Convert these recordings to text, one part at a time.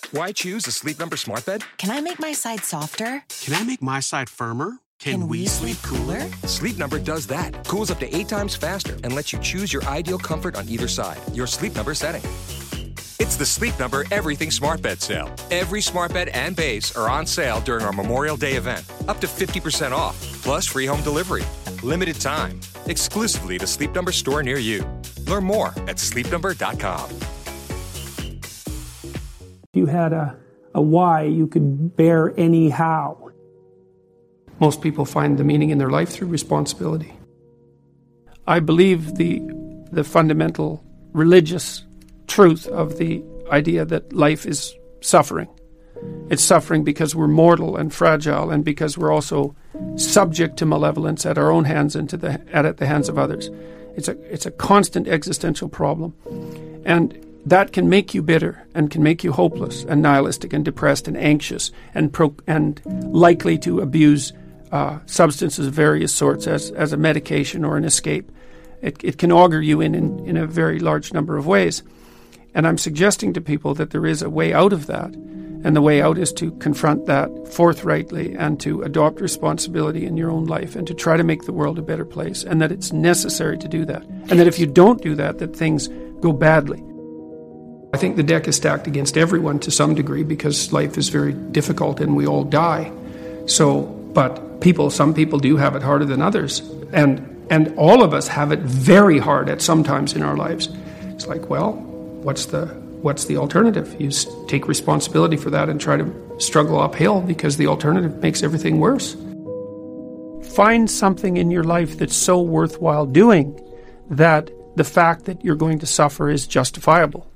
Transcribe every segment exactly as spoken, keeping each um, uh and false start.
Why choose a Sleep Number smart bed? Can I make my side softer? Can I make my side firmer? Can, Can we, we sleep cooler? Sleep Number does that. Cools up to eight times faster and lets you choose your ideal comfort on either side. Your Sleep Number setting. It's the Sleep Number Everything Smart Bed sale. Every smart bed and base are on sale during our Memorial Day event. Up to fifty percent off, plus free home delivery. Limited time. Exclusively at a Sleep Number store near you. Learn more at sleep number dot com. If you had a, a why, you could bear any how. Most people find the meaning in their life through responsibility. I believe the the fundamental religious truth of the idea that life is suffering. It's suffering because we're mortal and fragile, and because we're also subject to malevolence at our own hands and to the at, at the hands of others. It's a it's a constant existential problem, and that can make you bitter and can make you hopeless and nihilistic and depressed and anxious and pro- and likely to abuse uh, substances of various sorts as as a medication or an escape. It it can augur you in, in in a very large number of ways. And I'm suggesting to people that there is a way out of that. And the way out is to confront that forthrightly and to adopt responsibility in your own life and to try to make the world a better place, and that it's necessary to do that. And that if you don't do that, that things go badly. I think the deck is stacked against everyone to some degree because life is very difficult and we all die. So, but people, some people do have it harder than others. And, and all of us have it very hard at some times in our lives. It's like, well, what's the what's the alternative? You take responsibility for that and try to struggle uphill, because the alternative makes everything worse. Find something in your life that's so worthwhile doing that the fact that you're going to suffer is justifiable.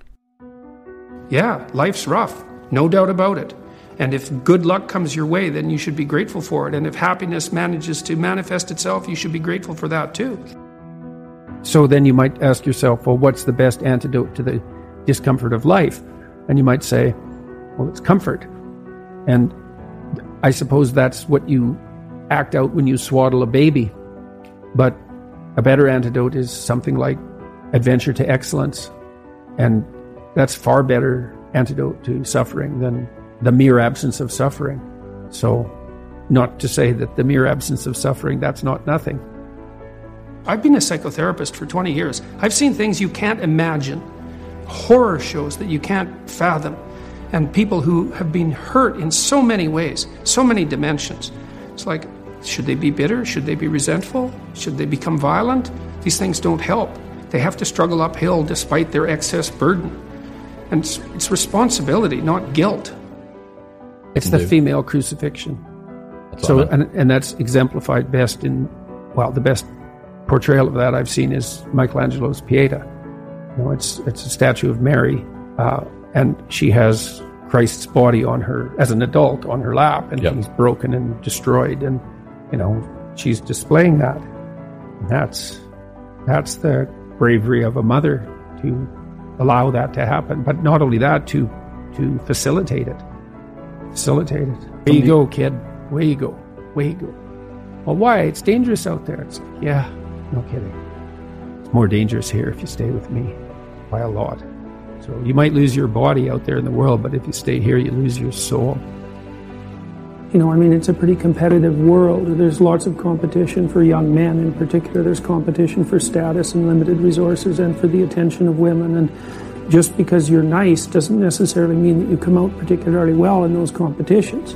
Yeah, life's rough, no doubt about it. And if good luck comes your way, then you should be grateful for it. And if happiness manages to manifest itself, you should be grateful for that too. So then you might ask yourself, well, what's the best antidote to the discomfort of life? And you might say, well, it's comfort. And I suppose that's what you act out when you swaddle a baby. But a better antidote is something like adventure to excellence. And that's far better antidote to suffering than the mere absence of suffering. So not to say that the mere absence of suffering, that's not nothing. I've been a psychotherapist for twenty years. I've seen things you can't imagine. Horror shows that you can't fathom. And people who have been hurt in so many ways, so many dimensions. It's like, should they be bitter? Should they be resentful? Should they become violent? These things don't help. They have to struggle uphill despite their excess burden. And it's, it's responsibility, not guilt. It's the female crucifixion. So, and, and that's exemplified best in, well, the best portrayal of that I've seen is Michelangelo's Pieta. You know, it's it's a statue of Mary, uh, and she has Christ's body on her as an adult on her lap, and yep. He's broken and destroyed, and you know she's displaying that. And that's that's the bravery of a mother to allow that to happen, but not only that, to to facilitate it, facilitate it. Where you go, kid? Where you go? Where you go? Well, why? It's dangerous out there. It's like, yeah, no kidding. It's more dangerous here if you stay with me by a lot. So you might lose your body out there in the world, but if you stay here, you lose your soul. You know, I mean, it's a pretty competitive world. There's lots of competition for young men in particular. There's competition for status and limited resources and for the attention of women. And just because you're nice doesn't necessarily mean that you come out particularly well in those competitions.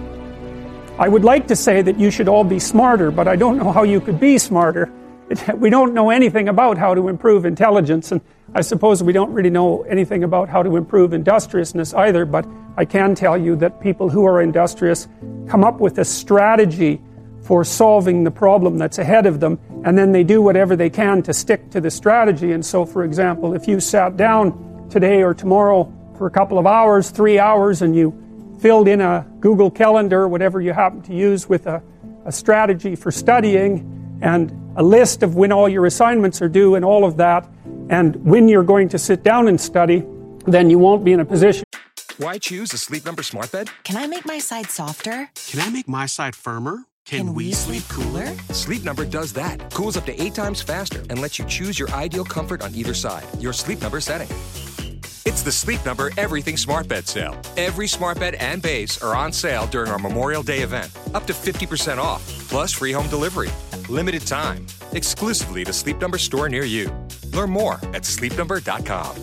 I would like to say that you should all be smarter, but I don't know how you could be smarter. It, we don't know anything about how to improve intelligence, and I suppose we don't really know anything about how to improve industriousness either, but I can tell you that people who are industrious come up with a strategy for solving the problem that's ahead of them, and then they do whatever they can to stick to the strategy. And so, for example, if you sat down today or tomorrow for a couple of hours, three hours, and you filled in a Google Calendar, whatever you happen to use, with a, a strategy for studying and a list of when all your assignments are due and all of that, and when you're going to sit down and study, then you won't be in a position. Why choose a Sleep Number smart bed? Can I make my side softer? Can I make my side firmer? Can, Can we, we sleep cooler? Sleep Number does that. Cools up to eight times faster and lets you choose your ideal comfort on either side. Your Sleep Number setting. It's the Sleep Number Everything Smart Bed Sale. Every smart bed and base are on sale during our Memorial Day event. Up to fifty percent off, plus free home delivery. Limited time, exclusively to Sleep Number store near you. Learn more at sleep number dot com.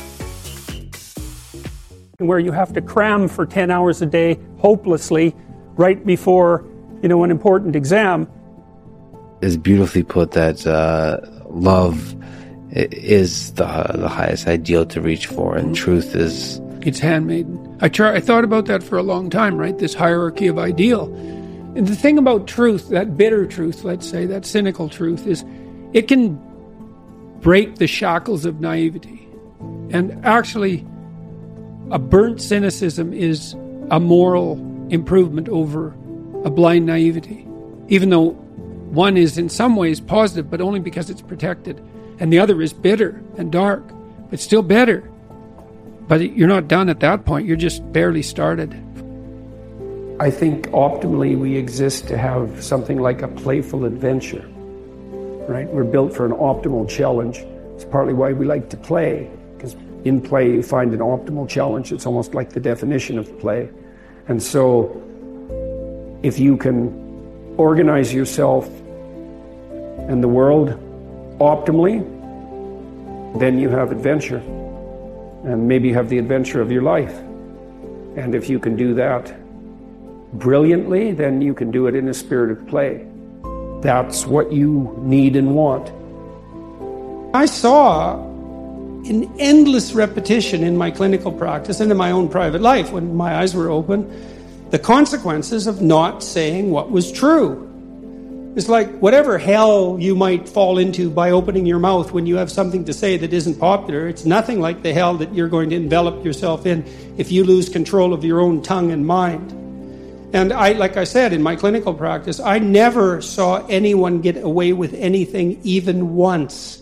Where you have to cram for ten hours a day hopelessly right before, you know, an important exam. It's beautifully put that uh, love is the the highest ideal to reach for, and truth is... It's handmaiden. I try, I thought about that for a long time, right? This hierarchy of ideal. And the thing about truth, that bitter truth, let's say, that cynical truth, is it can break the shackles of naivety. And actually, a burnt cynicism is a moral improvement over a blind naivety. Even though one is in some ways positive, but only because it's protected. And the other is bitter and dark, but still better. But you're not done at that point. You're just barely started. I think optimally we exist to have something like a playful adventure, right? We're built for an optimal challenge. It's partly why we like to play, because in play you find an optimal challenge. It's almost like the definition of play. And so if you can organize yourself and the world optimally, then you have adventure, and maybe you have the adventure of your life. And if you can do that brilliantly, then you can do it in a spirit of play. That's what you need and want. I saw in endless repetition in my clinical practice and in my own private life, when my eyes were open, the consequences of not saying what was true. It's like whatever hell you might fall into by opening your mouth when you have something to say that isn't popular, it's nothing like the hell that you're going to envelop yourself in if you lose control of your own tongue and mind. And I, like I said, in my clinical practice, I never saw anyone get away with anything even once.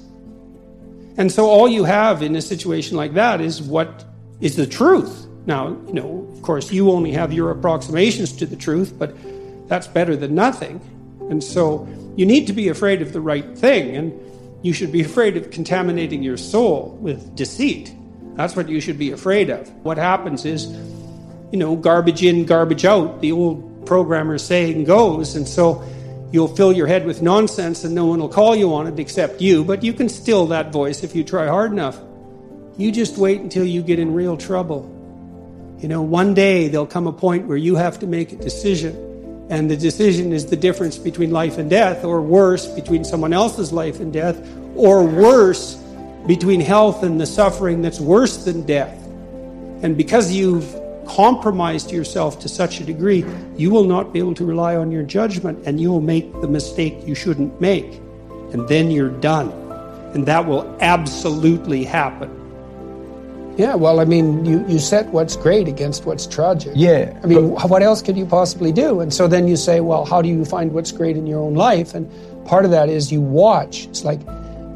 And so all you have in a situation like that is what is the truth. Now, you know, of course, you only have your approximations to the truth, but that's better than nothing. And so you need to be afraid of the right thing, and you should be afraid of contaminating your soul with deceit. That's what you should be afraid of. What happens is, you know, garbage in, garbage out, the old programmer saying goes, and so you'll fill your head with nonsense and no one will call you on it except you, but you can still that voice if you try hard enough. You just wait until you get in real trouble. You know, one day there'll come a point where you have to make a decision. And the decision is the difference between life and death, or worse, between someone else's life and death, or worse, between health and the suffering that's worse than death. And because you've compromised yourself to such a degree, you will not be able to rely on your judgment, and you will make the mistake you shouldn't make. And then you're done. And that will absolutely happen. Yeah, well, I mean, you, you set what's great against what's tragic. Yeah. I mean, what else could you possibly do? And so then you say, well, how do you find what's great in your own life? And part of that is you watch. It's like,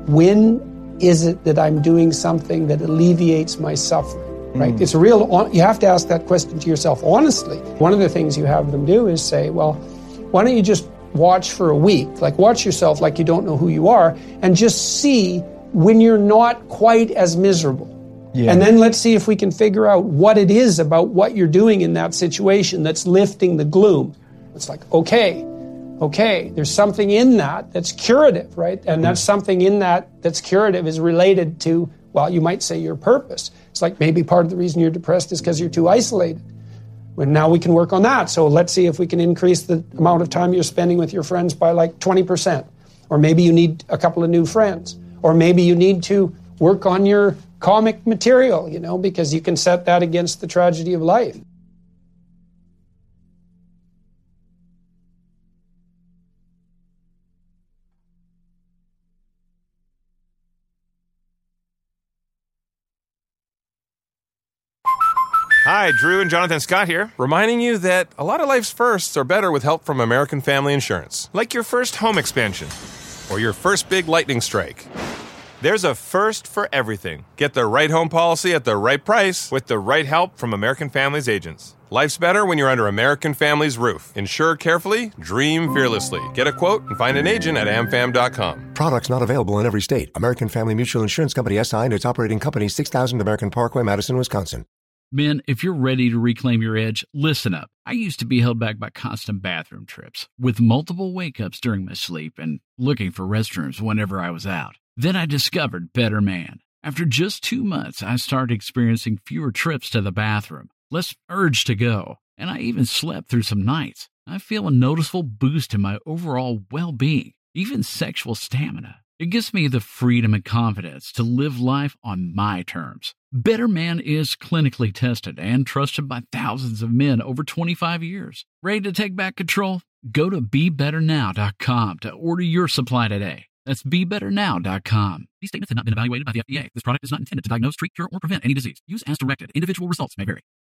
when is it that I'm doing something that alleviates my suffering, right? Mm. It's a real, you have to ask that question to yourself honestly. One of the things you have them do is say, well, why don't you just watch for a week? Like, watch yourself like you don't know who you are, and just see when you're not quite as miserable. Yeah. And then let's see if we can figure out what it is about what you're doing in that situation that's lifting the gloom. It's like, okay, okay, there's something in that that's curative, right? And that's something in that that's curative is related to, well, you might say your purpose. It's like maybe part of the reason you're depressed is because you're too isolated. Well, now we can work on that. So let's see if we can increase the amount of time you're spending with your friends by like twenty percent. Or maybe you need a couple of new friends. Or maybe you need to work on your comic material, you know, because you can set that against the tragedy of life. Hi, Drew and Jonathan Scott here, reminding you that a lot of life's firsts are better with help from American Family Insurance. Like your first home expansion, or your first big lightning strike, There's a first for everything. Get the right home policy at the right price with the right help from American Family's agents. Life's better when you're under American Family's roof. Insure carefully, dream fearlessly. Get a quote and find an agent at am fam dot com. Products not available in every state. American Family Mutual Insurance Company S I and its operating company, six thousand American Parkway, Madison, Wisconsin. Men, if you're ready to reclaim your edge, listen up. I used to be held back by constant bathroom trips, with multiple wake-ups during my sleep and looking for restrooms whenever I was out. Then I discovered Better Man. After just two months, I started experiencing fewer trips to the bathroom, less urge to go, and I even slept through some nights. I feel a noticeable boost in my overall well-being, even sexual stamina. It gives me the freedom and confidence to live life on my terms. Better Man is clinically tested and trusted by thousands of men over twenty-five years. Ready to take back control? Go to be better now dot com to order your supply today. That's be better now dot com. These statements have not been evaluated by the F D A. This product is not intended to diagnose, treat, cure, or prevent any disease. Use as directed. Individual results may vary.